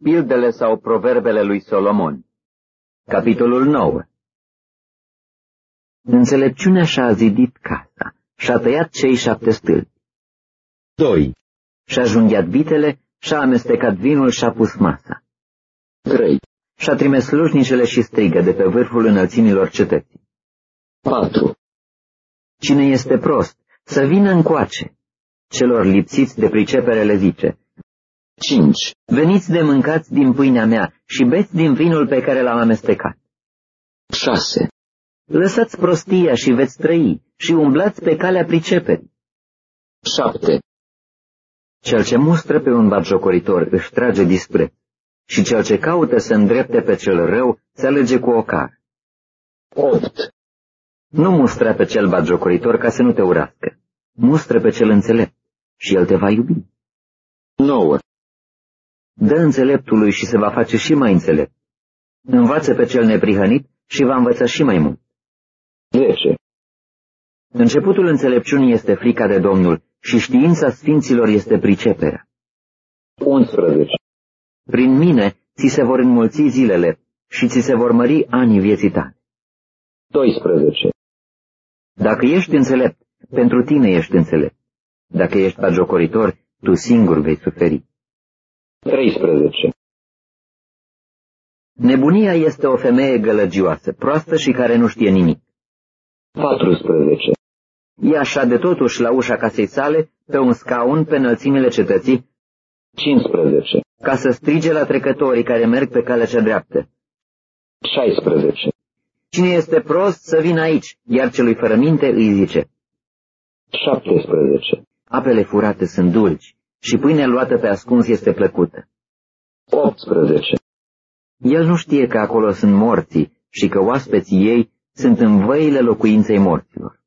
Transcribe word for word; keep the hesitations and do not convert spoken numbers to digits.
Pildele sau proverbele lui Solomon. Capitolul nouă. Înțelepciunea și-a zidit casa, și-a tăiat cei șapte stâlpi. doi. Și-a junghiat vitele, și-a amestecat vinul și-a pus masa. trei. Și-a trimis slujnicele și strigă de pe vârful înălțimilor cetății. patru. Cine este prost, să vină încoace. Celor lipsiți de pricepere le zice. cinci. Veniți de mâncați din pâinea mea și beți din vinul pe care l-am amestecat. șase. Lăsați prostia și veți trăi și umblați pe calea priceperii. șapte. Cel ce mustră pe un batjocoritor își trage dispreț și cel ce caută să îndrepte pe cel rău se alege cu ocar. opt. Nu mustra pe cel batjocoritor ca să nu te urască. Mustră pe cel înțelept și el te va iubi. nouă. Dă înțeleptului și se va face și mai înțelept. Învață pe cel neprihănit și va învăța și mai mult. zece. Începutul înțelepciunii este frica de Domnul și știința sfinților este priceperea. unsprezece. Prin mine ți se vor înmulți zilele și ți se vor mări anii vieții tale. doisprezece. Dacă ești înțelept, pentru tine ești înțelept. Dacă ești batjocoritor, tu singur vei suferi. treisprezece. Nebunia este o femeie gălăgioasă, proastă și care nu știe nimic. patrusprezece. Ea șade totuși la ușa casei sale, pe un scaun pe înălțimile cetății. cincisprezece. Ca să strige la trecătorii care merg pe calea cea dreaptă. șaisprezece. Cine este prost să vină aici, iar celui fără minte îi zice. șaptesprezece. Apele furate sunt dulci și pâinea luată pe ascuns este plăcută. optsprezece. El nu știe că acolo sunt morții și că oaspeții ei sunt în văile locuinței morților.